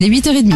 Les 8h30.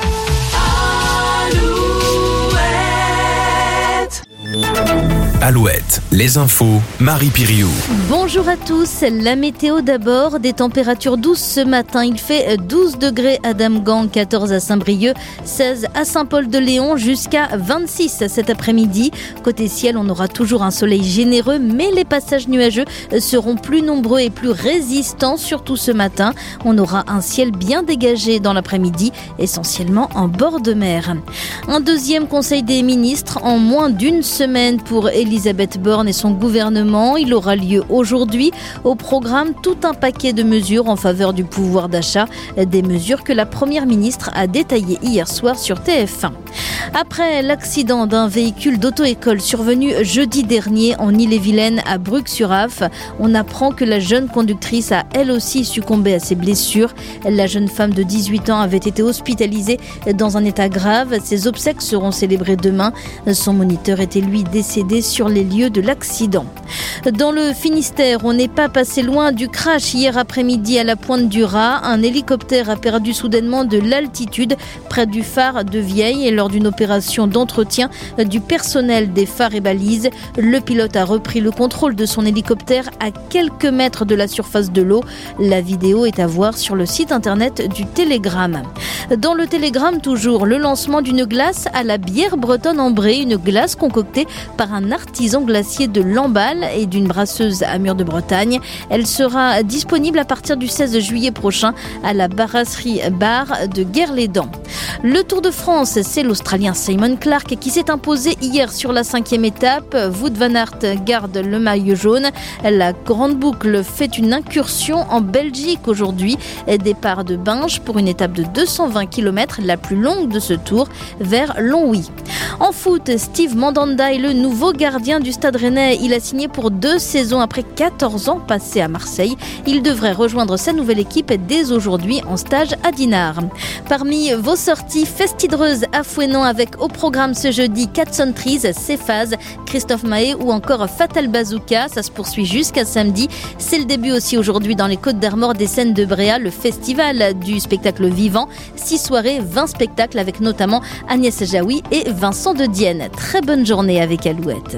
Alouette, les infos, Marie Piriou. Bonjour à tous, la météo d'abord, des températures douces ce matin. Il fait 12 degrés à Damgan, 14 à Saint-Brieuc, 16 à Saint-Paul-de-Léon, jusqu'à 26 cet après-midi. Côté ciel, on aura toujours un soleil généreux, mais les passages nuageux seront plus nombreux et plus résistants, surtout ce matin. On aura un ciel bien dégagé dans l'après-midi, essentiellement en bord de mer. Un deuxième conseil des ministres en moins d'une semaine pour Elisabeth Borne et son gouvernement. Il aura lieu aujourd'hui. Au programme, tout un paquet de mesures en faveur du pouvoir d'achat. Des mesures que la première ministre a détaillées hier soir sur TF1. Après l'accident d'un véhicule d'auto-école survenu jeudi dernier en Ille-et-Vilaine à Bruc-sur-Aff, on apprend que la jeune conductrice a elle aussi succombé à ses blessures. La jeune femme de 18 ans avait été hospitalisée dans un état grave. Ses obsèques seront célébrées demain. Son moniteur était lui décédé sur les lieux de l'accident. Dans le Finistère, on n'est pas passé loin du crash hier après-midi à la Pointe du Raz. Un hélicoptère a perdu soudainement de l'altitude près du phare de Vieille et lors d'une opération d'entretien du personnel des phares et balises. Le pilote a repris le contrôle de son hélicoptère à quelques mètres de la surface de l'eau. La vidéo est à voir sur le site internet du Télégramme. Dans le Télégramme toujours, le lancement d'une glace à la bière bretonne ambrée, une glace concoctée par un artisan glacier de Lamballe et d'une brasseuse à Mur de Bretagne. Elle sera disponible à partir du 16 juillet prochain à la brasserie Bar de Guerre-les-Dents. Le Tour de France, c'est l'Australien Simon Clarke qui s'est imposé hier sur la 5e étape. Wout van Aert garde le maillot jaune. La Grande Boucle fait une incursion en Belgique aujourd'hui. Départ de Binge pour une étape de 220 km, la plus longue de ce tour, vers Longwy. En foot, Steve Mandanda est le nouveau gardien du Stade Rennais. Il a signé pour 2 saisons après 14 ans passés à Marseille. Il devrait rejoindre sa nouvelle équipe dès aujourd'hui en stage à Dinard. Parmi vos sorties, Festidreuse à Fouesnant avec au programme ce jeudi Cats on Trees, Céphase, Christophe Mahé ou encore Fatal Bazooka. Ça se poursuit jusqu'à samedi. C'est le début aussi aujourd'hui dans les Côtes d'Armor des Scènes de Bréa, le festival du spectacle vivant. 6 soirées, 20 spectacles avec notamment Agnès Jaoui et Vincent de Dienne. Très bonne journée avec Alouette.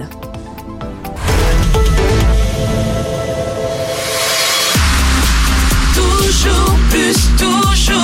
Toujours plus, toujours